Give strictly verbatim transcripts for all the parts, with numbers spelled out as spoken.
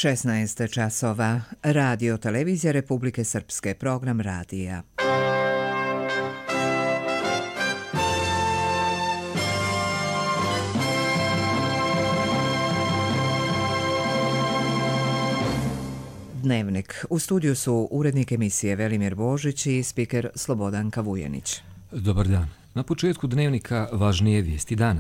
šesnaest časova. Radio televizija Republike Srpske, program radija. Dnevnik. U studiju su urednik emisije Velimir Božić i spiker Slobodanka Vujenić. Dobar dan. Na početku dnevnika važnije vijesti dana.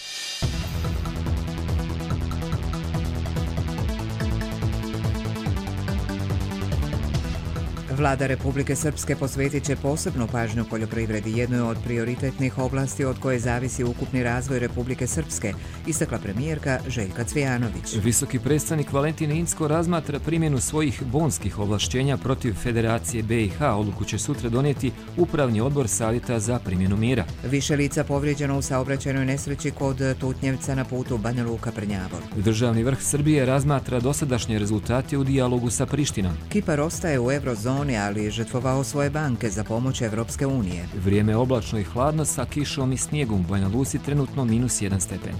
Vlada Republike Srpske posvetit će posebnu pažnju poljoprivredi, jednoj od prioritetnih oblasti od koje zavisi ukupni razvoj Republike Srpske, istakla premijerka Željka Cvijanović. Visoki predstavnik Valentin Incko razmatra primjenu svojih bonskih ovlašćenja protiv Federacije B i H. Odluku će sutra donijeti Upravni odbor Savjeta za primjenu mira. Više lica povrijeđeno u saobraćajnoj nesreći kod Tutnjevca na putu Banja Luka-Prnjavor. Državni vrh Srbije razmatra dosadašnje rezultate u dijalogu sa Prištinom. Kipar ostaje u eurozoni, ali je žrtvovao svoje banke za pomoć Evropske unije. Vrijeme je oblačno i hladno sa kišom i snijegom. U Banja Luci trenutno minus jedan stepen.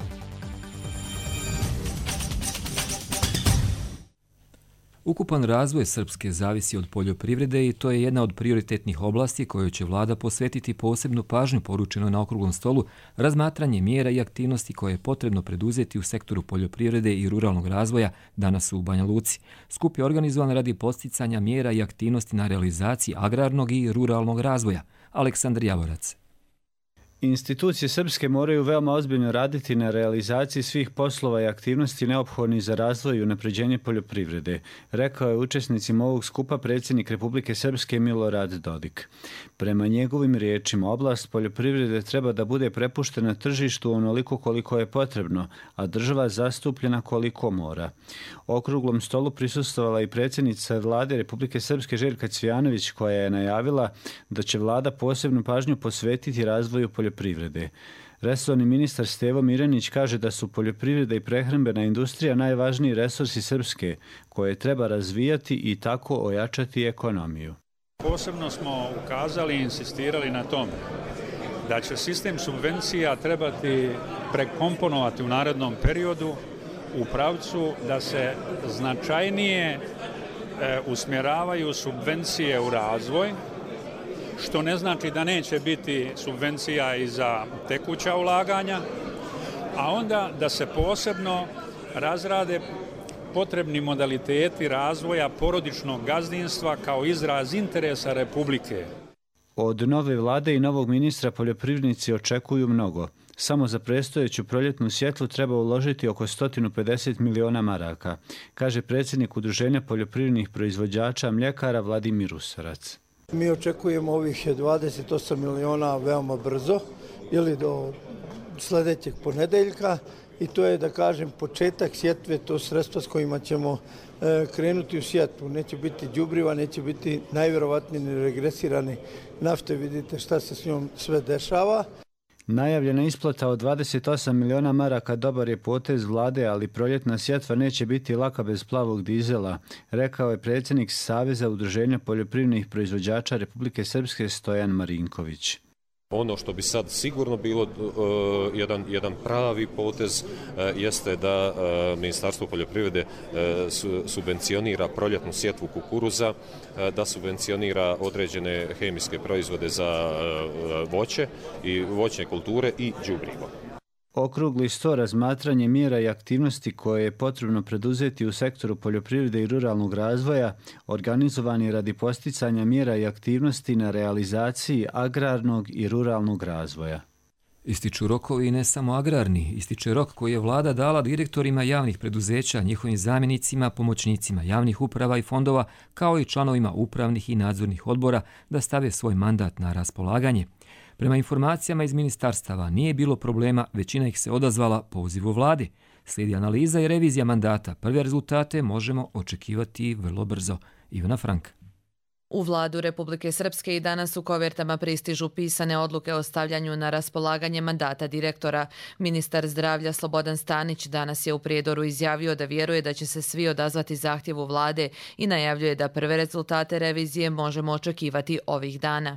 Ukupan razvoj Srpske zavisi od poljoprivrede i to je jedna od prioritetnih oblasti kojoj će vlada posvetiti posebnu pažnju, poručeno na okruglom stolu razmatranje mjera i aktivnosti koje je potrebno preduzeti u sektoru poljoprivrede i ruralnog razvoja danas u Banja Luci. Skup je organizovan radi posticanja mjera i aktivnosti na realizaciji agrarnog i ruralnog razvoja. Aleksandar Javorac. Institucije srpske moraju veoma ozbiljno raditi na realizaciji svih poslova i aktivnosti neophodnih za razvoj i unapređenje poljoprivrede, rekao je učesnicima ovog skupa predsjednik Republike Srpske Milorad Dodik. Prema njegovim riječima, oblast poljoprivrede treba da bude prepuštena tržištu onoliko koliko je potrebno, a država zastupljena koliko mora. Okruglom stolu prisustvovala i predsjednica vlade Republike Srpske Željka Cvijanović, koja je najavila da će vlada posebnu pažnju posvetiti razvoju poljoprivrede. poljoprivrede. Resorni ministar Stevo Miranić kaže da su poljoprivreda i prehrambena industrija najvažniji resursi Srpske, koje treba razvijati i tako ojačati ekonomiju. Posebno smo ukazali i insistirali na tome da će sistem subvencija trebati prekomponovati u narednom periodu u pravcu da se značajnije e, usmjeravaju subvencije u razvoj, što ne znači da neće biti subvencija i za tekuća ulaganja, a onda da se posebno razrade potrebni modaliteti razvoja porodičnog gazdinstva kao izraz interesa Republike. Od nove vlade i novog ministra poljoprivrednici očekuju mnogo. Samo za predstojeću proljetnu sjetvu treba uložiti oko sto pedeset miliona maraka, kaže predsjednik Udruženja poljoprivrednih proizvođača mljekara Vladimir Usarac. Mi očekujemo ovih dvadeset osam miliona veoma brzo ili do sljedećeg ponedeljka i to je, da kažem, početak sjetve, to sredstva s kojima ćemo e, krenuti u sjetvu. Neće biti đubriva, neće biti najvjerovatnije regresirane nafte, vidite šta se s njom sve dešava. Najavljena isplata od dvadeset osam miliona maraka dobar je potez vlade, ali proljetna sjetva neće biti laka bez plavog dizela, rekao je predsjednik Saveza udruženja poljoprivrednih proizvođača Republike Srpske Stojan Marinković. Ono što bi sad sigurno bilo uh, jedan, jedan pravi potez uh, jeste da uh, Ministarstvo poljoprivrede uh, su, subvencionira proljetnu sjetvu kukuruza, uh, da subvencionira određene hemijske proizvode za uh, voće i voćne kulture i đubrivo. Okrugli sto razmatranje mjera i aktivnosti koje je potrebno preduzeti u sektoru poljoprivrede i ruralnog razvoja, organizovani radi posticanja mjera i aktivnosti na realizaciji agrarnog i ruralnog razvoja. Ističu rokovi ne samo agrarni, ističe rok koji je vlada dala direktorima javnih preduzeća, njihovim zamjenicima, pomoćnicima javnih uprava i fondova, kao i članovima upravnih i nadzornih odbora da stave svoj mandat na raspolaganje. Prema informacijama iz ministarstava nije bilo problema, većina ih se odazvala pozivu vladi. Slijedi analiza i revizija mandata. Prve rezultate možemo očekivati vrlo brzo. Ivana Frank. U vladu Republike Srpske i danas u kovertama pristižu pisane odluke o stavljanju na raspolaganje mandata direktora. Ministar zdravlja Slobodan Stanić danas je u Prijedoru izjavio da vjeruje da će se svi odazvati zahtjevu vlade i najavljuje da prve rezultate revizije možemo očekivati ovih dana.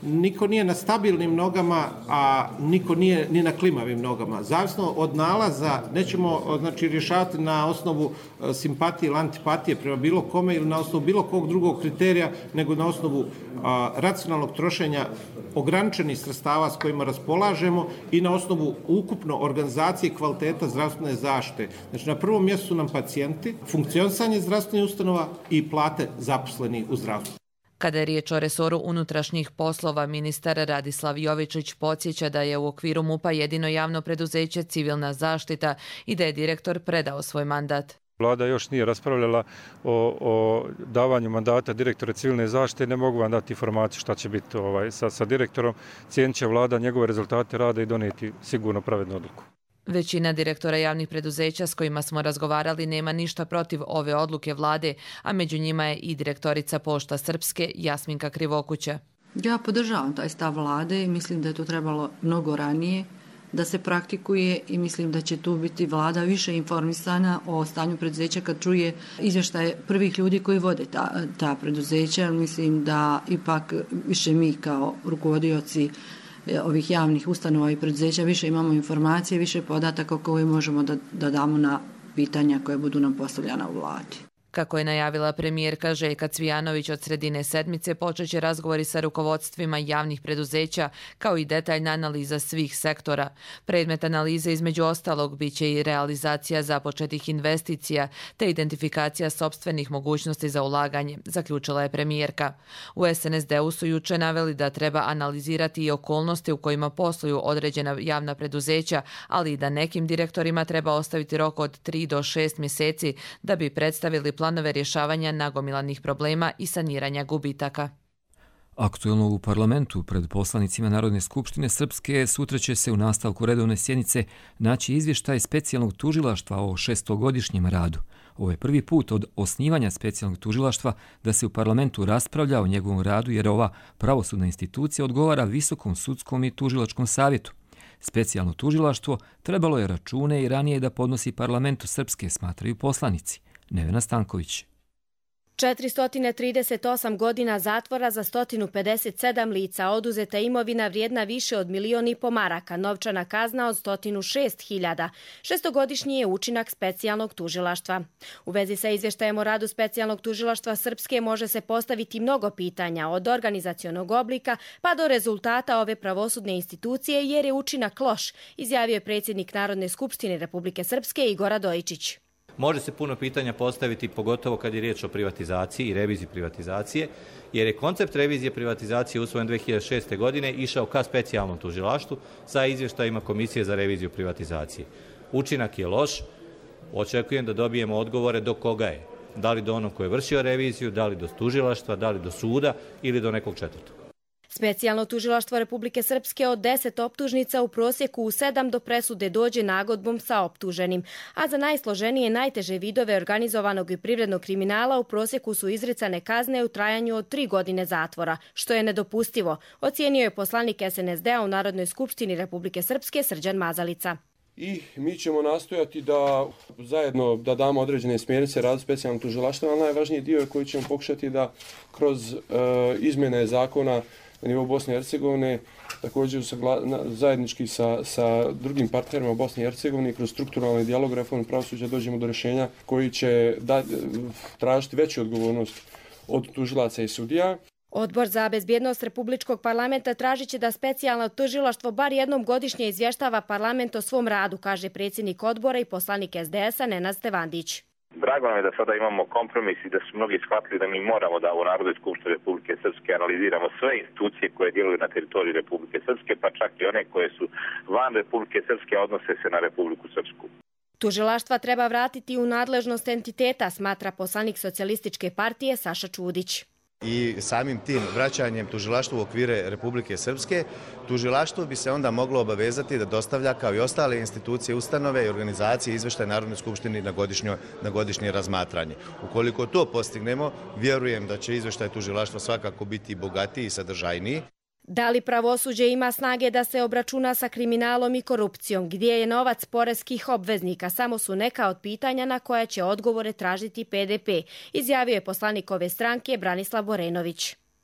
niko nije na stabilnim nogama, a niko nije ni na klimavim nogama. Zavisno od nalaza, nećemo znači, rješavati na osnovu simpatije ili antipatije prema bilo kome ili na osnovu bilo kog drugog kriterija, nego na osnovu a, racionalnog trošenja ograničenih sredstava s kojima raspolažemo i na osnovu ukupno organizacije kvaliteta zdravstvene zaštite. Znači, na prvom mjestu su nam pacijenti, funkcionisanje zdravstvenih ustanova i plate zaposlenih u zdravstvu. Kada je riječ o resoru unutrašnjih poslova, ministar Radislav Jovičić podsjeća da je u okviru MUP-a jedino javno preduzeće Civilna zaštita i da je direktor predao svoj mandat. Vlada još nije raspravljala o, o davanju mandata direktora civilne zaštite. Ne mogu vam dati informaciju šta će biti ovaj, sa, sa direktorom. Cijenit će Vlada njegove rezultate rada i donijeti sigurno pravednu odluku. Većina direktora javnih preduzeća s kojima smo razgovarali nema ništa protiv ove odluke vlade, a među njima je i direktorica Pošta Srpske Jasminka Krivokuća. Ja podržavam taj stav vlade i mislim da je to trebalo mnogo ranije da se praktikuje i mislim da će tu biti vlada više informisana o stanju preduzeća kad čuje izvještaje prvih ljudi koji vode ta, ta preduzeća. Mislim da ipak više mi kao rukovodioci ovih javnih ustanova i preduzeća više imamo informacije, više podataka koje možemo da, da damo na pitanja koje budu nam postavljana u vladi. Kako je najavila premijerka Željka Cvijanović, od sredine sedmice počeće razgovori sa rukovodstvima javnih preduzeća kao i detaljna analiza svih sektora. Predmet analize između ostalog biće i realizacija započetih investicija te identifikacija sopstvenih mogućnosti za ulaganje, zaključila je premijerka. U S N S D-u su juče naveli da treba analizirati i okolnosti u kojima posluju određena javna preduzeća, ali i da nekim direktorima treba ostaviti rok od tri do šest mjeseci da bi predstavili planove rješavanja nagomilanih problema i saniranja gubitaka. Aktuelno u parlamentu pred poslanicima Narodne skupštine Srpske sutra će se u nastavku redovne sjednice naći izvještaj specijalnog tužilaštva o šestogodišnjem radu. Ovo je prvi put od osnivanja specijalnog tužilaštva da se u parlamentu raspravlja o njegovom radu jer ova pravosudna institucija odgovara Visokom sudskom i tužilačkom savjetu. Specijalno tužilaštvo trebalo je račune i ranije da podnosi parlamentu Srpske, smatraju poslanici. Nevena Stanković. četiristo trideset osam godina zatvora za sto pedeset sedam lica, oduzeta imovina vrijedna više od milion i po maraka, novčana kazna od sto šest hiljada. Šestogodišnji je učinak specijalnog tužilaštva. U vezi sa izvještajem o radu specijalnog tužilaštva Srpske može se postaviti mnogo pitanja, od organizacionog oblika pa do rezultata ove pravosudne institucije, jer je učinak loš, izjavio je predsjednik Narodne skupštine Republike Srpske Igor Radojičić. Može se puno pitanja postaviti, pogotovo kad je riječ o privatizaciji i reviziji privatizacije, jer je koncept revizije privatizacije usvojen dve hiljade šeste. godine išao ka specijalnom tužilaštvu sa izvještajima Komisije za reviziju privatizacije. Učinak je loš, očekujem da dobijemo odgovore do koga je. Da li do onog koji je vršio reviziju, da li do tužilaštva, da li do suda ili do nekog četvrtog. Specijalno tužilaštvo Republike Srpske od deset optužnica u prosjeku u sedam do presude dođe nagodbom sa optuženim, a za najsloženije najteže vidove organizovanog i privrednog kriminala u prosjeku su izricane kazne u trajanju od tri godine zatvora, što je nedopustivo, ocijenio je poslanik S N S D-a u Narodnoj skupštini Republike Srpske Srđan Mazalica. I mi ćemo nastojati da zajedno da damo određene smjernice radu specijalnog tužilaštva, ali najvažniji dio je koji ćemo pokušati da kroz uh, izmjene zakona na nivou Bosne i Hercegovine, također zajednički sa, sa drugim partnerima u Bosni i Hercegovini, kroz strukturalni dijalog reforme pravosuđa dođemo do rješenja koji će da, tražiti veću odgovornost od tužilaca i sudija. Odbor za bezbjednost Republičkog parlamenta tražit će da specijalno tužilaštvo bar jednom godišnje izvještava parlament o svom radu, kaže predsjednik odbora i poslanik S D S-a Nenad Stevandić. Drago nam je da sada imamo kompromis i da su mnogi shvatili da mi moramo da u Narodnoj skupštini Republike Srpske analiziramo sve institucije koje djeluju na teritoriji Republike Srpske, pa čak i one koje su van Republike Srpske, odnose se na Republiku Srpsku. Tužilaštva treba vratiti u nadležnost entiteta, smatra poslanik Socijalističke partije Saša Čudić. I samim tim vraćanjem tužilaštva u okvire Republike Srpske, tužilaštvo bi se onda moglo obavezati da dostavlja kao i ostale institucije, ustanove i organizacije izvještaj Narodnoj skupštini na godišnje, na godišnje razmatranje. Ukoliko to postignemo, vjerujem da će izvještaj tužilaštva svakako biti bogatiji i sadržajniji. Da li pravosuđe ima snage da se obračuna sa kriminalom i korupcijom, gdje je novac poreskih obveznika, samo su neka od pitanja na koja će odgovore tražiti P D P, izjavio je poslanik ove stranke Branislav Borenović.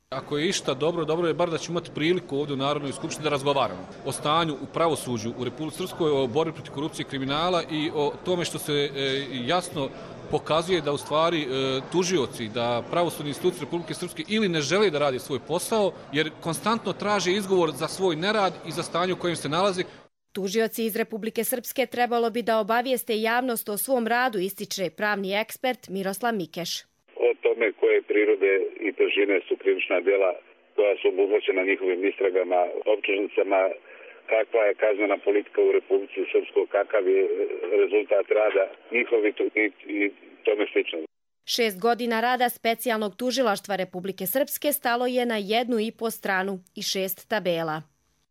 Ako je išta dobro, dobro je bar da ćemo imati priliku ovdje u Narodnoj skupštini da razgovaramo o stanju u pravosuđu u Republici Srpskoj, o borbi protiv korupcije i kriminala i o tome što se e, jasno pokazuje da u stvari e, tužioci, da pravosudni institucije Republike Srpske ili ne žele da radi svoj posao, jer konstantno traže izgovor za svoj nerad i za stanje u kojem se nalazi. Tužioci iz Republike Srpske trebalo bi da obavijeste javnost o svom radu, ističe pravni ekspert Miroslav Mikeš. O tome koje prirode i težine su krivična djela koja su obuhvaćena njihovim istragama, optužnicama, kakva je kaznena politika u Republici Srpskoj, kakav je rezultat rada njihovi i, i tome slično. Šest godina rada specijalnog tužilaštva Republike Srpske stalo je na jednu i po stranu i šest tabela.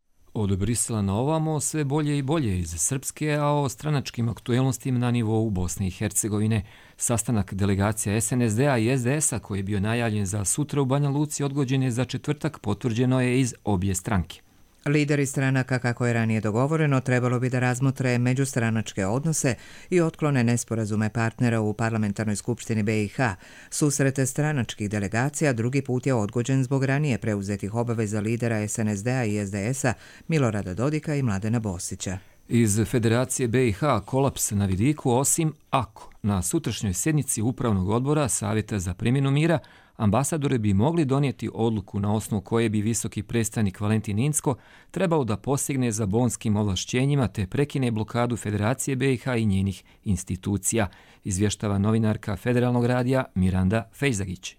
Od Brisela na ovamo sve bolje i bolje iz Srpske, a o stranačkim aktuelnostima na nivou Bosne i Hercegovine. Sastanak delegacija es en es de a i es de es a koji je bio najavljen za sutra u Banja Luci odgođen je za četvrtak, potvrđeno je iz obje stranke. Lideri stranaka, kako je ranije dogovoreno, trebalo bi da razmotre međustranačke odnose i otklone nesporazume partnera u parlamentarnoj skupštini be i ha. Susrete stranačkih delegacija drugi put je odgođen zbog ranije preuzetih obaveza lidera es en es de a i es de es a Milorada Dodika i Mladena Bosića. Iz Federacije be i ha kolaps na vidiku, osim ako na sutrašnjoj sjednici Upravnog odbora Savjeta za primjenu mira ambasadori bi mogli donijeti odluku na osnovu koje bi visoki predstavnik Valentin Incko trebao da postigne za bonskim ovlašćenjima te prekine blokadu Federacije be i ha i njenih institucija, izvještava novinarka Federalnog radija Miranda Fejzagić.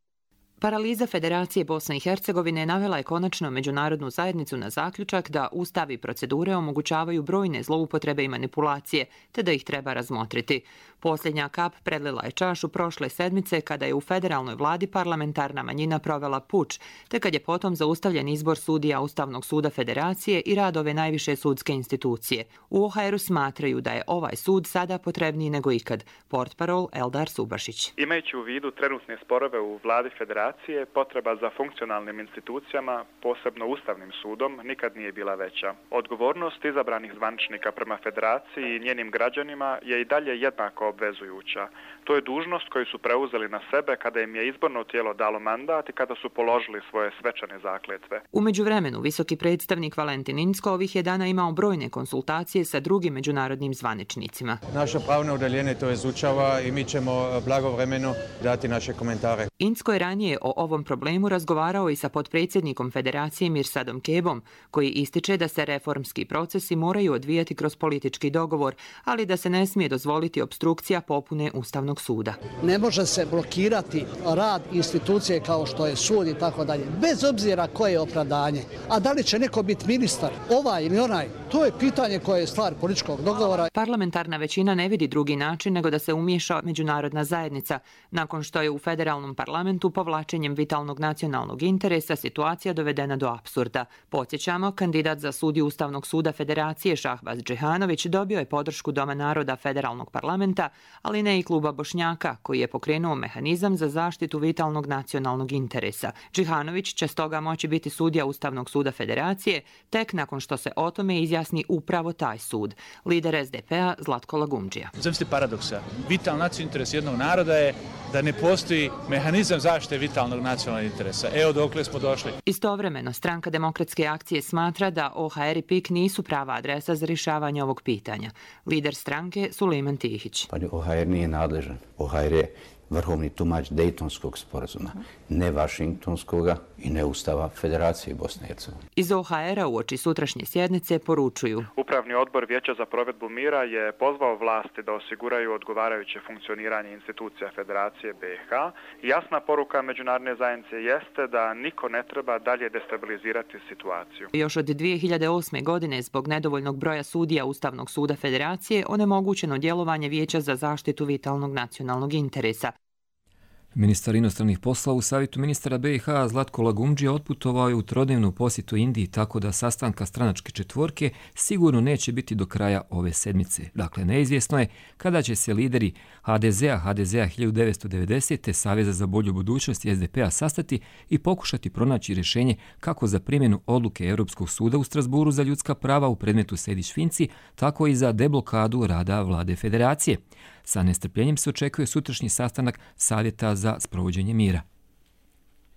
Paraliza Federacije Bosne i Hercegovine navela je konačno međunarodnu zajednicu na zaključak da ustavi i procedure omogućavaju brojne zloupotrebe i manipulacije, te da ih treba razmotriti. Posljednja kap predlila je čašu prošle sedmice kada je u federalnoj vladi parlamentarna manjina provela puč, te kad je potom zaustavljen izbor sudija Ustavnog suda Federacije i rad ove najviše sudske institucije. U o ha eru smatraju da je ovaj sud sada potrebniji nego ikad. Portparol Eldar Subašić. Imajući u vidu trenutne sporove u vladi Federacije, potreba za funkcionalnim institucijama, posebno Ustavnim sudom, nikad nije bila veća. Odgovornost izabranih zvaničnika prema Federaciji i njenim građanima je i dalje jednako obvezujuća. To je dužnost koju su preuzeli na sebe kada im je izborno tijelo dalo mandat i kada su položili svoje svečane zakletve. U međuvremenu, visoki predstavnik Valentin Incko ovih je dana imao brojne konsultacije sa drugim međunarodnim zvaničnicima. Naše pravno udaljenje to izučava i mi ćemo blagovremeno dati naše komentare. Incko je ranije o ovom problemu razgovarao i sa potpredsjednikom Federacije Mirsadom Kebom, koji ističe da se reformski procesi moraju odvijati kroz politički dogovor, ali da se ne smije dozvoliti obstrukcija popune Ustavnog suda. Ne može se blokirati rad institucije kao što je sud i tako dalje, bez obzira koje je opravdanje. A da li će neko biti ministar, ovaj ili onaj, to je pitanje koje je stvar političkog dogovora. Parlamentarna većina ne vidi drugi način nego da se umiješa međunarodna zajednica, nakon što je u federalnom parlamentu povlačenjem vitalnog nacionalnog interesa situacija dovedena do apsurda. Podsjećamo, kandidat za sudiju Ustavnog suda Federacije Šahbaz Džihanović dobio je podršku Doma naroda federalnog parlamenta, ali ne i kluba Bošnjaka, koji je pokrenuo mehanizam za zaštitu vitalnog nacionalnog interesa. Džihanović će stoga moći biti sudija Ustavnog suda Federacije tek nakon što se o tome izjasni upravo taj sud. Lider es de pe a Zlatko Lagumdžija. Zamislite paradoksa. Vitalni nacionalni interes jednog naroda je da ne postoji mehanizam zaštite vitalnog nacionalnog interesa. Evo dokle smo došli. Istovremeno, Stranka demokratske akcije smatra da o ha er i pik nisu prava adresa za rješavanje ovog pitanja. Lider stranke Sulejman Tihić. Pa o ha er nije nadležan. o ha er je vrhovni tumač Dejtonskog sporazuma, ne Vašingtonskoga i ne Ustava Federacije Bosne i Hercegovine. Iz o ha era uoči sutrašnje sjednice poručuju. Upravni odbor Vijeća za provedbu mira je pozvao vlasti da osiguraju odgovarajuće funkcioniranje institucija Federacije be i ha. Jasna poruka međunarodne zajednice jeste da niko ne treba dalje destabilizirati situaciju. Još od dvije hiljade osme. godine zbog nedovoljnog broja sudija Ustavnog suda Federacije onemogućeno djelovanje Vijeća za zaštitu vitalnog nacionalnog interesa. Ministar inostranih poslova u savjetu ministara be i ha Zlatko Lagumdžija otputovao je u trodnevnu posjetu Indiji, tako da sastanka stranačke četvorke sigurno neće biti do kraja ove sedmice. Dakle, neizvjesno je kada će se lideri ha de ze a, ha de ze a hiljadu devetsto devedesete. Saveza za bolju budućnost i es de pe a sastati i pokušati pronaći rješenje kako za primjenu odluke Europskog suda u Strasburu za ljudska prava u predmetu Sejdić-Finci, tako i za deblokadu rada vlade Federacije. Sa nestrpljenjem se očekuje sutrašnji sastanak Savjeta za sprovođenje mira.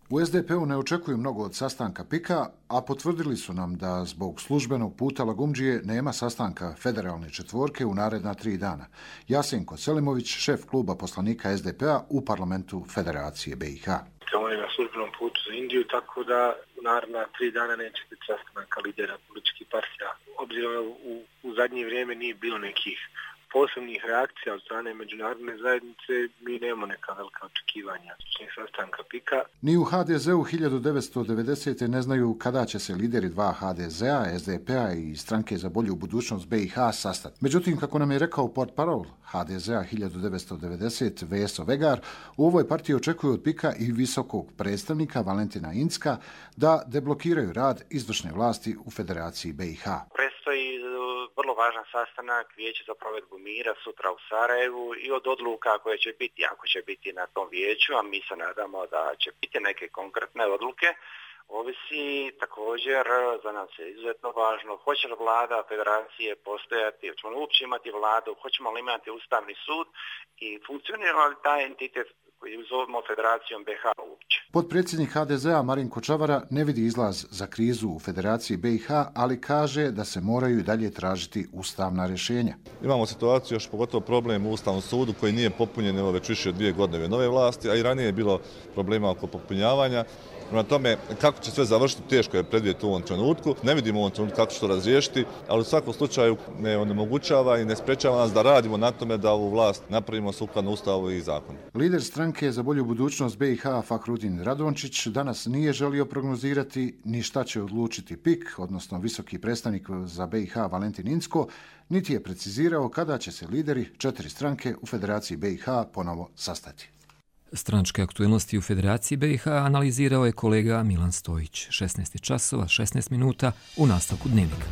U es de pe u ne očekuju mnogo od sastanka pika, a potvrdili su nam da zbog službenog puta Lagumdžije nema sastanka federalne četvorke u naredna tri dana. Jasenko Selimović, šef kluba poslanika es de pe a u parlamentu Federacije be i ha. On je na službenom putu za Indiju, tako da u naredna tri dana neće biti sastanaka lidera političkih partija. Obzirom da u, u zadnje vrijeme nije bilo nekih posebnih reakcija od strane međunarodne zajednice, mi nemamo neka velika očekivanja sastanka pika. Ni u ha de zeu hiljadu devetsto devedesete. ne znaju kada će se lideri dva ha de zea, es de pe a i Stranke za bolju budućnost be i ha sastati. Međutim, kako nam je rekao portparol ha de zea hiljadu devetsto devedesete. Veso Vegar, u ovoj partiji očekuju od pika i visokog predstavnika Valentina Incka da deblokiraju rad izvršne vlasti u Federaciji be i ha. Predstoji vrlo važan sastanak Vijeća za provedbu mira sutra u Sarajevu i od odluka koje će biti, ako će biti na tom vijeću, a mi se nadamo da će biti neke konkretne odluke, ovisi također, za nas je izuzetno važno, hoće li vlada federacije postojati, hoćemo li uopće imati vladu, hoćemo li imati ustavni sud i funkcionira li taj entitet koji zovemo Federacijom be i ha uopće. Potpredsjednik ha de zea Marin Kočavara ne vidi izlaz za krizu u Federaciji be i ha, ali kaže da se moraju i dalje tražiti ustavna rješenja. Imamo situaciju, još pogotovo problem u Ustavnom sudu koji nije popunjen evo već više od dvije godine nove vlasti, a i ranije je bilo problema oko popunjavanja. Prema tome, kako će sve završiti, teško je predvidjeti u ovom trenutku. Ne vidimo u ovom trenutku kako će to razriješiti, ali u svakom slučaju ne onemogućava i ne sprečava nas da radimo na tome da ovu vlast napravimo sukladno Ustavu i zakonu. Lider Stranke za bolju budućnost be i ha Fahrudin Radončić danas nije želio prognozirati ni šta će odlučiti pik, odnosno visoki predstavnik za be i ha Valentin Incko, niti je precizirao kada će se lideri četiri stranke u Federaciji be i ha ponovo sastati. Stranačke aktuelnosti u Federaciji be i ha analizirao je kolega Milan Stojić. šesnaest časova, šesnaest minuta u nastavku Dnevnika.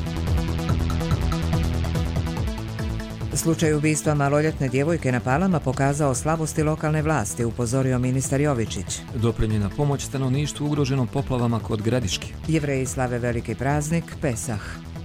Slučaj ubistva maloljetne djevojke na Palama pokazao slabosti lokalne vlasti, upozorio ministar Jovičić. Dopremljena pomoć stanovništvu ugroženom poplavama kod Gradiške. Jevreji slave veliki praznik Pesah.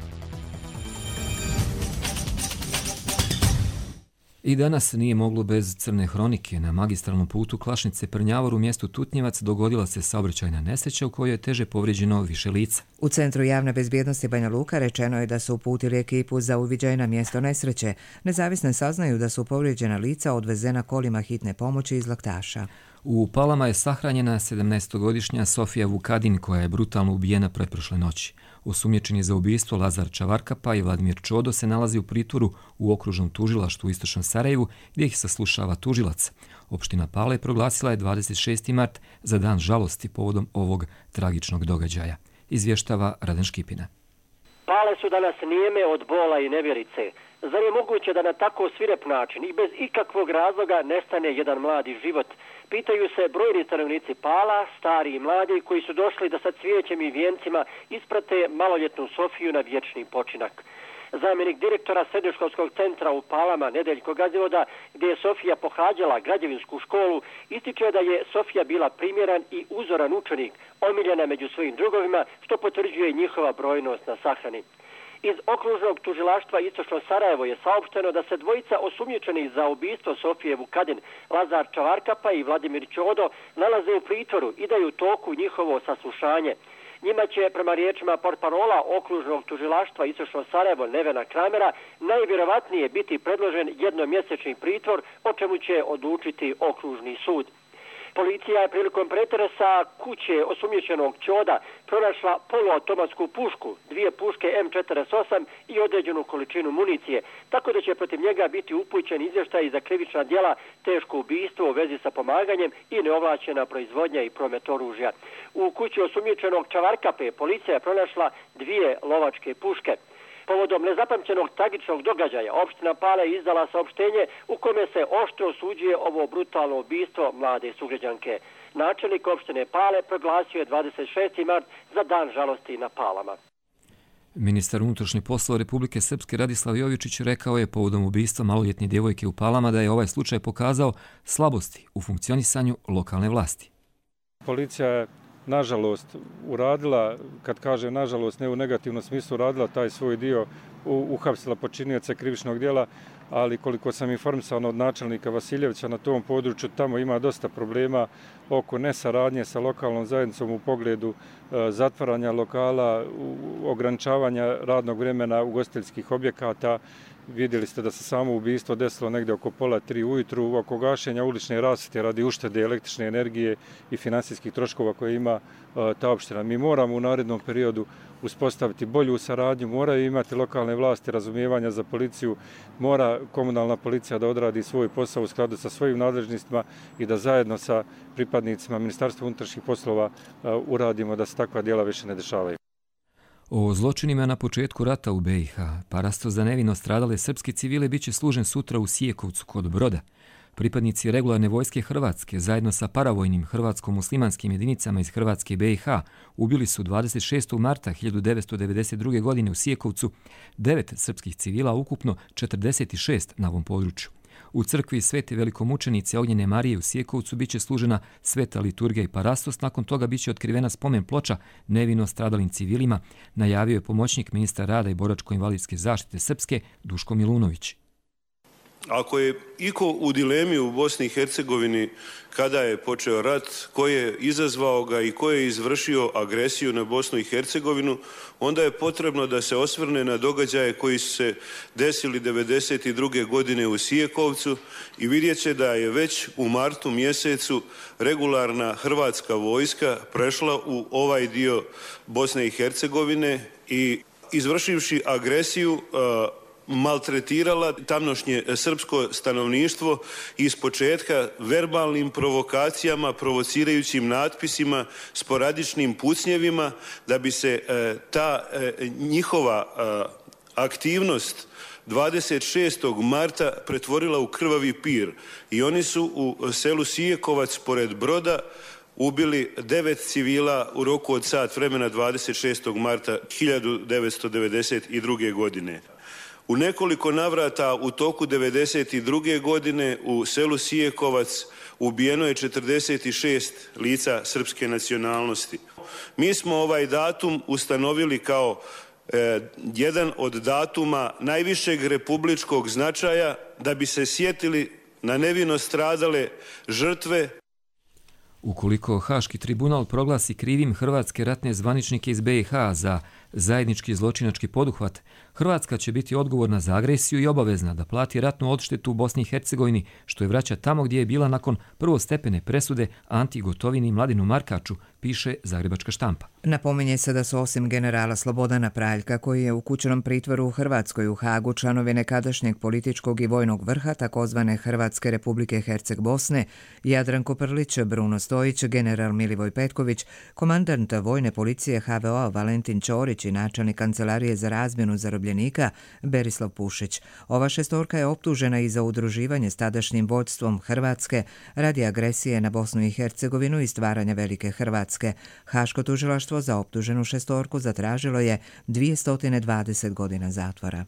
I danas nije moglo bez crne hronike. Na magistralnom putu Klašnice-Prnjavor u mjestu Tutnjevac dogodila se saobraćajna nesreća u kojoj je teže povrijeđeno više lica. U Centru javne bezbjednosti Banja Luka rečeno je da su uputili ekipu za uviđaj na mjesto nesreće. Nezavisne saznaju da su povrijeđena lica odvezena kolima hitne pomoći iz Laktaša. U Palama je sahranjena sedamnaestogodišnja Sofija Vukadin koja je brutalno ubijena pretprošle noći. Osumnjičeni za ubistvo Lazar Čavarkapa i Vladimir Čodo se nalazi u pritvoru u okružnom tužilaštvu u istočnom Sarajevu gdje ih saslušava tužilac. Opština Pale proglasila je dvadeset šesti mart za dan žalosti povodom ovog tragičnog događaja. Izvještava Raden Škipina. Pale su danas nijeme od bola i nevjerice. Zar je moguće da na tako svirep način i bez ikakvog razloga nestane jedan mladi život? Pitaju se brojni stanovnici Pala, stari i mladi, koji su došli da sa cvijećem i vijencima isprate maloljetnu Sofiju na vječni počinak. Zamjenik direktora srednjoškolskog centra u Palama, Nedeljko Gazivoda, gdje je Sofija pohađala građevinsku školu, ističe da je Sofija bila primjeran i uzoran učenik, omiljena među svojim drugovima, što potvrđuje njihova brojnost na sahrani. Iz okružnog tužilaštva Istočno Sarajevo je saopšteno da se dvojica osumnjičenih za ubistvo Sofije Vukadin, Lazar Čavarkapa i Vladimir Čodo, nalaze u pritvoru i da je u toku njihovo saslušanje. Njima će, prema riječima portparola okružnog tužilaštva Istočno Sarajevo Nevena Kramera, najvjerovatnije biti predložen jednomjesečni pritvor, o čemu će odlučiti okružni sud. Policija je prilikom pretresa kuće osumnjičenog Čoda pronašla poluautomatsku pušku, dvije puške em četrdeset osam i određenu količinu municije, tako da će protiv njega biti upućen izvještaj za krivična djela, teško ubistvo u vezi sa pomaganjem i neovlašćena proizvodnja i promet oružja. U kući osumnjičenog Čavarkape policija je pronašla dvije lovačke puške. Povodom nezapamćenog tragičnog događaja, opština Pale je izdala saopštenje u kome se oštro osuđuje ovo brutalno ubistvo mlade sugrađanke. Načelnik opštine Pale proglasio je dvadeset šesti mart za dan žalosti na Palama. Ministar unutrašnjih poslova Republike Srpske Radislav Jovičić rekao je povodom ubistva maloljetne djevojke u Palama da je ovaj slučaj pokazao slabosti u funkcionisanju lokalne vlasti. Policija je nažalost uradila, kad kažem nažalost ne u negativnom smislu, uradila taj svoj dio, uhapsila počinioce krivičnog djela, ali koliko sam informisan od načelnika Vasiljevića na tom području, tamo ima dosta problema oko nesaradnje sa lokalnom zajednicom u pogledu e, zatvaranja lokala, ograničavanja radnog vremena ugostiteljskih objekata. Vidjeli ste da se samo ubistvo desilo negdje oko pola tri ujutru, oko gašenja ulične rasvjete radi uštede električne energije i finansijskih troškova koje ima e, ta opština. Mi moramo u narednom periodu uspostaviti bolju saradnju, moraju imati lokalne vlasti razumijevanja za policiju, mora komunalna policija da odradi svoj posao u skladu sa svojim nadležnostima i da zajedno sa pripadnicima Ministarstva unutrašnjih poslova uh, uradimo da se takva djela više ne dešavaju. O zločinima na početku rata u B i H, parasto za nevino stradale srpske civile biće služen sutra u Sijekovcu kod Broda. Pripadnici regularne vojske Hrvatske zajedno sa paravojnim hrvatsko-muslimanskim jedinicama iz Hrvatske i B i H ubili su dvadeset šestog marta hiljadu devetsto devedeset druge. godine u Sijekovcu devet srpskih civila, ukupno četrdeset šest na ovom području. U crkvi Svete velikomučenice Ognjene Marije u Sijekovcu biće služena sveta liturgija i parastos, nakon toga biće otkrivena spomen ploča nevino stradalim civilima, najavio je pomoćnik ministra rada i boračko-invalidske zaštite Srpske Duško Milunović. Ako je iko u dilemi u Bosni i Hercegovini kada je počeo rat, ko je izazvao ga i ko je izvršio agresiju na Bosnu i Hercegovinu, onda je potrebno da se osvrne na događaje koji su se desili devedeset druge. godine u Sijekovcu i vidjet će da je već u martu mjesecu regularna hrvatska vojska prešla u ovaj dio Bosne i Hercegovine i izvršivši agresiju maltretirala tamnošnje srpsko stanovništvo iz početka verbalnim provokacijama, provocirajućim natpisima, sporadičnim pucnjevima, da bi se e, ta e, njihova e, aktivnost dvadeset šestog marta pretvorila u krvavi pir. I oni su u selu Sijekovac pored Broda ubili devet civila u roku od sat vremena dvadeset šestog marta hiljadu devetsto devedeset druge. godine. U nekoliko navrata u toku devedeset druge. godine u selu Sijekovac ubijeno je četrdeset šest lica srpske nacionalnosti. Mi smo ovaj datum ustanovili kao e, jedan od datuma najvišeg republičkog značaja da bi se sjetili na nevino stradale žrtve. Ukoliko Haški tribunal proglasi krivim hrvatske ratne zvaničnike iz B i H za zajednički zločinački poduhvat, Hrvatska će biti odgovorna za agresiju i obavezna da plati ratnu odštetu u Bosni i Hercegovini, što je vraća tamo gdje je bila nakon prvostepene presude Anti Gotovini i Mladinu Markaču, piše Zagrebačka štampa. Napominje se da su osim generala Slobodana Praljka, koji je u kućnom pritvoru u Hrvatskoj u Hagu, članovi nekadašnjeg političkog i vojnog vrha takozvane Hrvatske Republike Herceg Bosne, Jadranko Prlić, Bruno Stojić, general Milivoj Petković, komandant vojne policije H V O Valentin Ćorić i načelnik kancelarije za razmjenu zarobljenika Berislav Pušić. Ova šestorka je optužena i za udruživanje s tadašnjim vođstvom Hrvatske radi agresije na Bosnu i Hercegovinu i stvaranja Velike Hrvatske. Haško tužilaštvo za optuženu šestorku zatražilo je dvjesto dvadeset godina zatvora.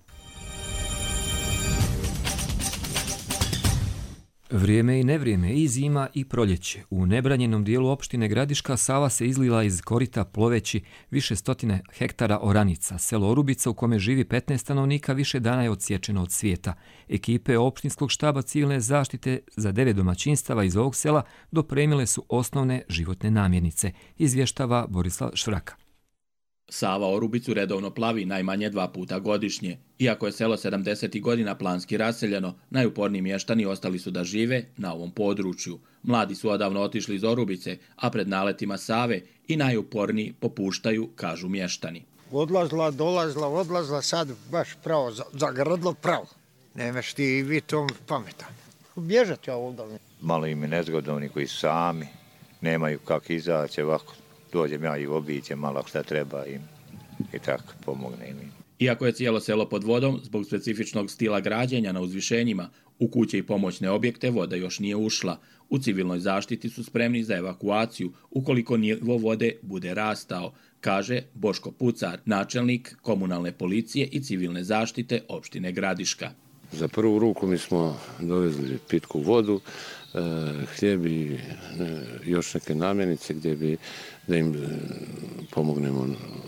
Vrijeme i nevrijeme, i zima i proljeće. U nebranjenom dijelu opštine Gradiška Sava se izlila iz korita ploveći više stotine hektara oranica. Selo Orubica, u kome živi petnaest stanovnika, više dana je odsječeno od svijeta. Ekipe opštinskog štaba civilne zaštite za devet domaćinstava iz ovog sela dopremile su osnovne životne namirnice, izvještava Borislav Švraka. Sava Orubicu redovno plavi najmanje dva puta godišnje. Iako je selo sedamdesetih godina planski raseljeno, najuporniji mještani ostali su da žive na ovom području. Mladi su odavno otišli iz Orubice, a pred naletima Save i najuporniji popuštaju, kažu mještani. Odlazla, dolazla, odlazla, sad baš pravo, zagradlo pravo. Nemaš ti i vi tom pametan. Bježati ja ovdje. Malo im je nezgodno, oni koji sami nemaju kako izaći, ovako dođem ja i obiđem malo šta treba im i tako pomognem im. Iako je cijelo selo pod vodom, zbog specifičnog stila građenja na uzvišenjima, u kuće i pomoćne objekte voda još nije ušla. U civilnoj zaštiti su spremni za evakuaciju ukoliko nivo vode bude rastao, kaže Boško Pucar, načelnik komunalne policije i civilne zaštite opštine Gradiška. Za prvu ruku mi smo dovezli pitku vodu, hljeb i još neke namirnice gdje bi da im pomognemo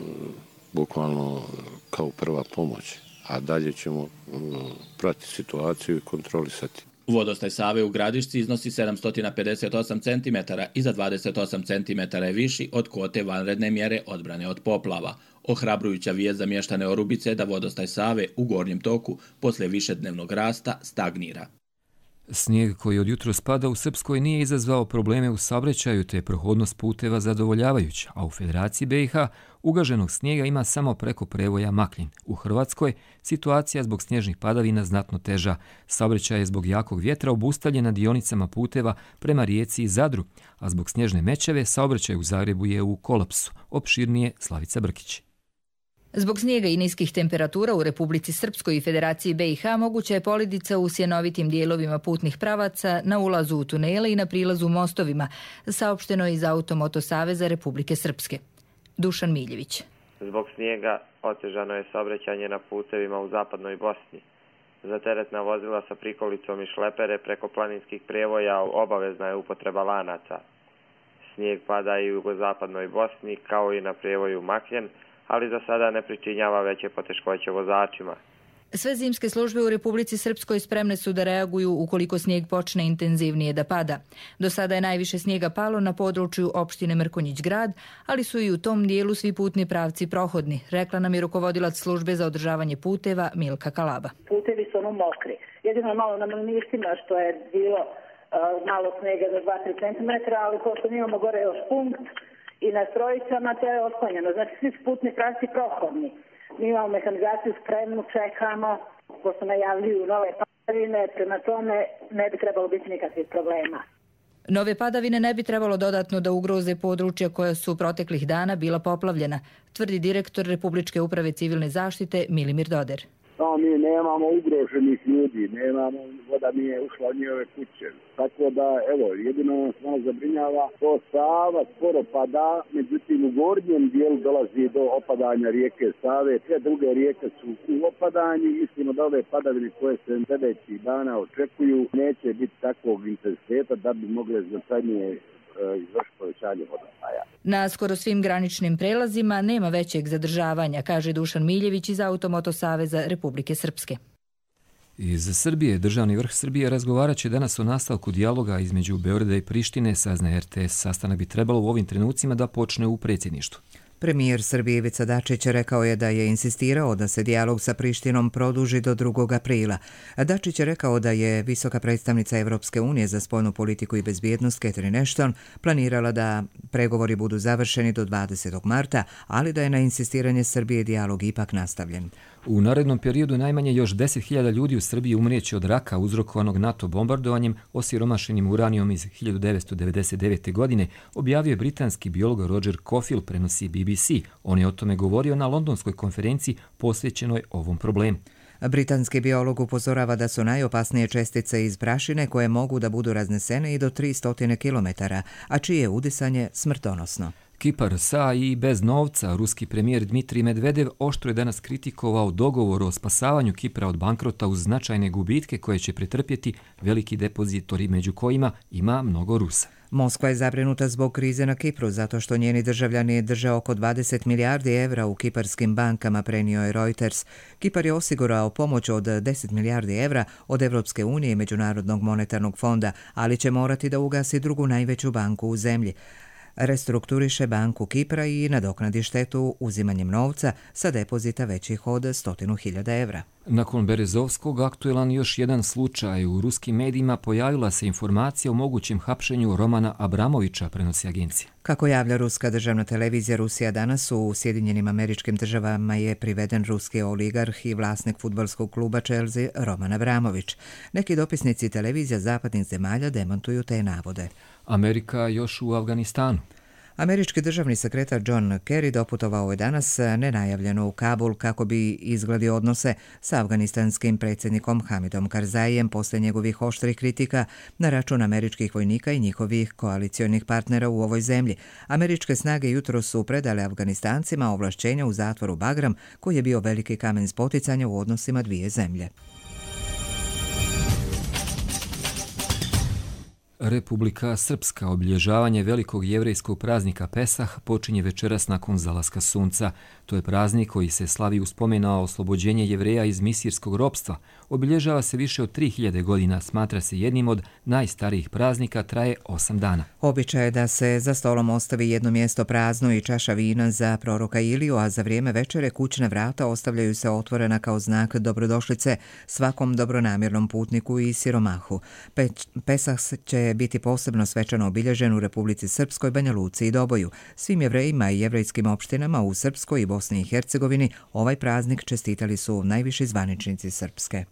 bukvalno kao prva pomoć, a dalje ćemo pratiti situaciju i kontrolisati. Vodostaj Save u Gradišci iznosi sedamsto pedeset osam centimetara i za dvadeset osam centimetara je viši od kvote vanredne mjere odbrane od poplava. Ohrabrujuća vijest za mještane Orubice je da vodostaj Save u gornjem toku poslije višednevnog rasta stagnira. Snijeg koji od jutro spada u Srpskoj nije izazvao probleme u saobraćaju, te je prohodnost puteva zadovoljavajuća, a u Federaciji B i H ugaženog snijega ima samo preko prevoja Maklin. U Hrvatskoj situacija zbog snježnih padavina znatno teža. Saobraćaj je zbog jakog vjetra obustavljen na dionicama puteva prema Rijeci i Zadru, a zbog snježne mećave saobraćaj u Zagrebu je u kolapsu. Opširnije Slavica Brkić. Zbog snijega i niskih temperatura u Republici Srpskoj i Federaciji B i H moguća je polidica u sjenovitim dijelovima putnih pravaca, na ulazu u tunele i na prilazu mostovima, saopšteno je iz Automoto Saveza Republike Srpske. Dušan Miljević. Zbog snijega otežano je saobraćanje na putevima u zapadnoj Bosni. Za teretna vozila sa prikolicom i šlepere preko planinskih prijevoja obavezna je upotreba lanaca. Snijeg pada i u jugozapadnoj Bosni kao i na prijevoju Makljen, ali za sada ne pričinjava veće poteškoće vozačima. Sve zimske službe u Republici Srpskoj spremne su da reaguju ukoliko snijeg počne intenzivnije da pada. Do sada je najviše snijega palo na području opštine Mrkonjić Grad, ali su i u tom dijelu svi putni pravci prohodni, rekla nam je rukovodilac službe za održavanje puteva Milka Kalaba. Putevi su ono mokri. Jedino malo na mliništima što je bilo uh, malo snijega za dva do tri centimetra, ali pošto mi imamo gore još punkt i na strojicama to je osklanjeno. Znači svi putni pravci prohodni. Mi imamo mehanizaciju spremnu, čekamo, pošto najavljuju nove padavine, prema tome ne bi trebalo biti nikakvih problema. Nove padavine ne bi trebalo dodatno da ugroze područja koja su proteklih dana bila poplavljena, tvrdi direktor Republičke uprave civilne zaštite Milimir Doder. No, mi nemamo ugroženih ljudi, nemamo, voda nije ušla u njihove kuće. Tako da, evo, jedino nas malo zabrinjava, to Sava sporo pada, međutim u gornjem dijelu dolazi do opadanja rijeke Save. Sve druge rijeke su u opadanju, mislimo da ove padavine koje se sljedećih dana očekuju neće biti takvog intenziteta da bi mogle značajnije izvršiti povećanje vodostaja. Na skoro svim graničnim prelazima nema većeg zadržavanja, kaže Dušan Miljević iz Automoto Saveza Republike Srpske. Iz Srbije državni vrh Srbije razgovarat će danas o nastavku dijaloga između Beograda i Prištine, saznaje R T S. Sastanak bi trebalo u ovim trenucima da počne u predsjedništvu. Premijer Srbije Ivica Dačić rekao je da je insistirao da se dijalog sa Prištinom produži do drugog aprila. Dačić je rekao da je visoka predstavnica Evropske unije za spoljnu politiku i bezbjednost Catherine Ashton planirala da pregovori budu završeni do dvadesetog marta, ali da je na insistiranje Srbije dijalog ipak nastavljen. U narednom periodu najmanje još deset hiljada ljudi u Srbiji umrijeće od raka uzrokovanog NATO bombardovanjem osiromašenim uranijom iz hiljadu devetsto devedeset devete. godine, objavio je britanski biolog Roger Cofield, prenosi B B C. On je o tome govorio na londonskoj konferenciji posvećenoj ovom problemu. Britanski biolog upozorava da su najopasnije čestice iz prašine koje mogu da budu raznesene i do tristo kilometara, a čije je udisanje smrtonosno. Kipar sa i bez novca, ruski premijer Dmitrij Medvedev oštro je danas kritikovao dogovor o spasavanju Kipra od bankrota uz značajne gubitke koje će pretrpjeti veliki depozitori, među kojima ima mnogo Rusa. Moskva je zabrinuta zbog krize na Kipru, zato što njeni državljani drže oko dvadeset milijardi evra u kiparskim bankama, prenio je Reuters. Kipar je osigurao pomoć od deset milijardi evra od Evropske unije i Međunarodnog monetarnog fonda, ali će morati da ugasi drugu najveću banku u zemlji. Restrukturiše banku Kipra i nadoknadi štetu uzimanjem novca sa depozita većih od stotinu hiljada evra. Nakon Berezovskog aktuelan još jedan slučaj. U ruskim medijima pojavila se informacija o mogućem hapšenju Romana Abramovića, prenosi agencija. Kako javlja ruska državna televizija Rusija danas, u Sjedinjenim Američkim Državama je priveden ruski oligarh i vlasnik fudbalskog kluba Chelsea Roman Abramović. Neki dopisnici televizija zapadnih zemalja demantuju te navode. Amerika još u Afganistanu. Američki državni sekretar John Kerry doputovao je danas nenajavljeno u Kabul kako bi izgladio odnose sa afganistanskim predsjednikom Hamidom Karzaijem posle njegovih oštrih kritika na račun američkih vojnika i njihovih koalicionih partnera u ovoj zemlji. Američke snage jutro su predale Afganistancima ovlašćenja u zatvoru Bagram, koji je bio veliki kamen spoticanja u odnosima dvije zemlje. Republika Srpska obilježavanje velikog jevrejskog praznika Pesah počinje večeras nakon zalaska sunca. To je praznik koji se slavi u spomen na oslobođenje Jevreja iz misirskog ropstva. Obilježava se više od tri hiljade godina, smatra se jednim od najstarijih praznika, traje osam dana. Običaj je da se za stolom ostavi jedno mjesto prazno i čaša vina za proroka Iliju, a za vrijeme večere kućna vrata ostavljaju se otvorena kao znak dobrodošlice svakom dobronamjernom putniku i siromahu. Pe Pesah će biti posebno svečano obilježen u Republici Srpskoj, Banja Luci i Doboju. Svim Jevrejima i jevrejskim opštinama u Srpskoj i Bosni i Hercegovini ovaj praznik čestitali su najviši zvaničnici Srpske.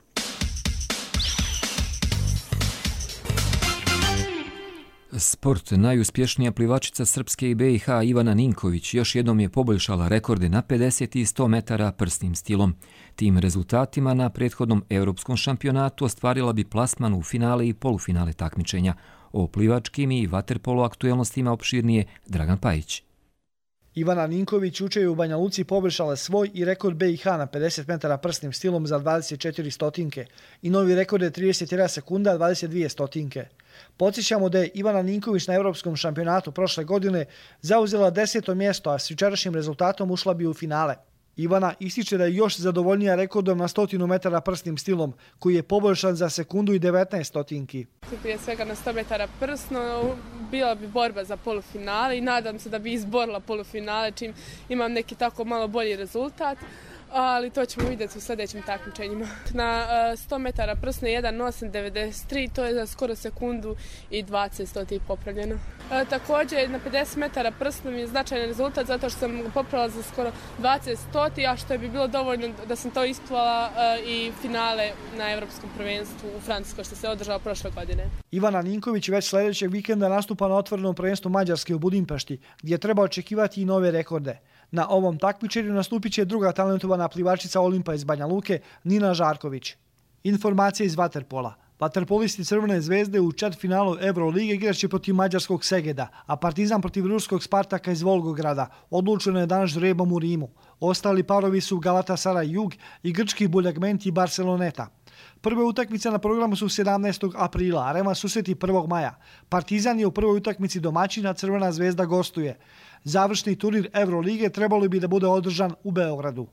Sport. Najuspješnija plivačica Srpske i B i H Ivana Ninković još jednom je poboljšala rekorde na pedeset i sto metara prsnim stilom. Tim rezultatima na prethodnom europskom šampionatu ostvarila bi plasman u finale i polufinale takmičenja. O plivačkim i vaterpolo aktuelnostima opširnije Dragan Pajić. Ivana Ninković juče je u Banja Luci poboljšala svoj i rekord B i H na pedeset metara prsnim stilom za dvadeset četiri stotinke i novi rekord je trideset jedna sekunda dvadeset dvije stotinke. Podsjećamo da je Ivana Ninković na europskom šampionatu prošle godine zauzela deseto mjesto, a s jučerašnjim rezultatom ušla bi u finale. Ivana ističe da je još zadovoljnija rekordom na stotinu metara prsnim stilom, koji je poboljšan za sekundu i devetnaest stotinki. Prije svega na sto metara prsno bila bi borba za polufinale i nadam se da bi izborila polufinale čim imam neki tako malo bolji rezultat, ali to ćemo vidjeti u sljedećim takmičenjima. Na sto metara prsno jedan osam devedeset tri, to je za skoro sekundu i dvadeset stoti popravljeno. E, također na pedeset metara prsno mi je značajan rezultat zato što sam popravila za skoro dvadeset stoti, a što je bi bilo dovoljno da sam to ispala e, i finale na Evropskom prvenstvu u Francuskoj što se održao prošle godine. Ivana Ninković već sljedećeg vikenda nastupa na otvorenom prvenstvu Mađarske u Budimpešti, gdje treba očekivati i nove rekorde. Na ovom takmičenju nastupit će druga talentovana plivačica Olimpa iz Banja Luke, Nina Žarković. Informacije iz vaterpola. Vaterpolisti Crvene zvezde u četvrtfinalu Evrolige igraće protiv mađarskog Segeda, a Partizan protiv ruskog Spartaka iz Volgograda. Odlučeno je danas žrebom u Rimu. Ostali parovi su Galatasaray Jug i grčki Buljagmenti Barceloneta. Prve utakmice na programu su sedamnaestog aprila, a Rema susreti prvog maja. Partizan je u prvoj utakmici domaćina, Crvena zvezda gostuje. Završni turnir Evrolige trebalo bi da bude održan u Beogradu.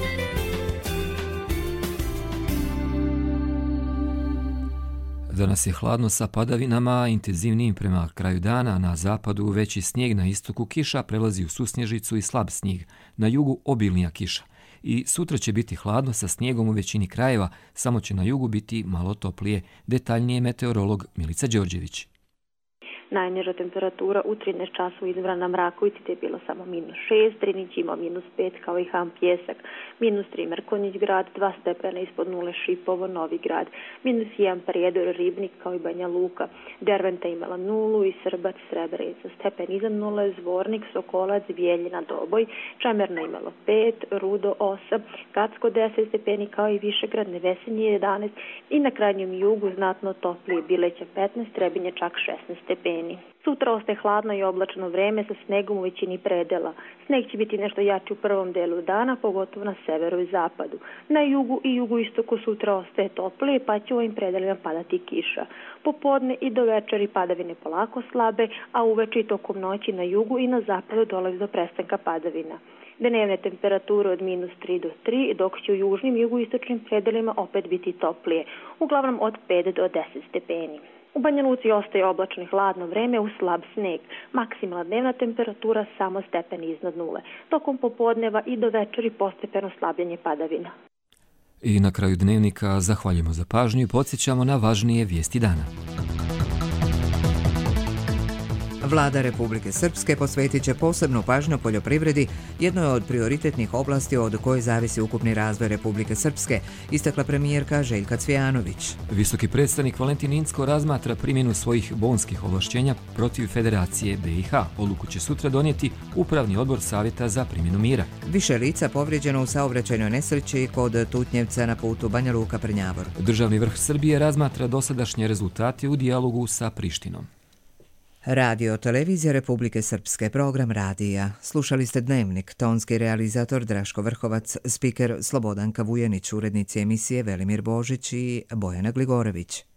Danas je hladno sa padavinama, intenzivnijim prema kraju dana, na zapadu veći snijeg, na istoku kiša, prelazi u susnježicu i slab snijeg, na jugu obilnija kiša. I sutra će biti hladno sa snijegom u većini krajeva, samo će na jugu biti malo toplije. Detaljnije meteorolog Milica Đorđević. Najniža temperatura u trinaest časova izvora na Mrakovici je bilo samo minus šest, Drinić imao minus pet kao i Ham Pjesak, minus tri Mrkonjić grad, dva stepena ispod nule Šipovo, Novi grad, minus jedan Prijedor, Ribnik kao i Banja Luka, Derventa imala nulu i Srbac, Srebrenica, stepen iznad nule, Zvornik, Sokolac, Bijeljina, Doboj, Čemerna imalo pet, Rudo osam, Kacko deset stepeni kao i Višegrad, Nevesinje jedanaest i na krajnjem jugu znatno toplije, Bileća petnaest, Trebinje čak šesnaest stepeni. Sutra ostaje hladno i oblačno vreme sa snegom u većini predela. Sneg će biti nešto jači u prvom delu dana, pogotovo na severu i zapadu. Na jugu i jugoistoku sutra ostaje toplije, pa će u ovim predelima padati kiša. Popodne i do večeri padavine polako slabe, a uveče i tokom noći na jugu i na zapadu dolazi do prestanka padavina. Dnevne temperature od minus tri do tri, dok će u južnim i jugoistočnim predelima opet biti toplije, uglavnom od pet do deset stepeni. U Banja Luci ostaje oblačno i hladno vreme u slab sneg. Maksimalna dnevna temperatura samo stepen iznad nule. Tokom popodneva i do večeri postepeno slabljenje padavina. I na kraju dnevnika zahvaljujemo za pažnju i podsjećamo na važnije vijesti dana. Vlada Republike Srpske posvetit će posebnu pažnju poljoprivredi, jednoj od prioritetnih oblasti od koje zavisi ukupni razvoj Republike Srpske, istakla premijerka Željka Cvijanović. Visoki predstavnik Valentin Incko razmatra primjenu svojih bonskih ovlašćenja protiv Federacije B i H. Odluku će sutra donijeti Upravni odbor Savjeta za primjenu mira. Više lica povrijeđeno u saobraćajnoj nesreći kod Tutnjevca na putu Banja Luka-Prnjavor. Državni vrh Srbije razmatra dosadašnje rezultate u dijalogu sa Prištinom. Radio Televizija Republike Srpske, program radija. Slušali ste Dnevnik, tonski realizator Draško Vrhovac, spiker Slobodanka Vujanić, urednici emisije Velimir Božić i Bojana Gligorević.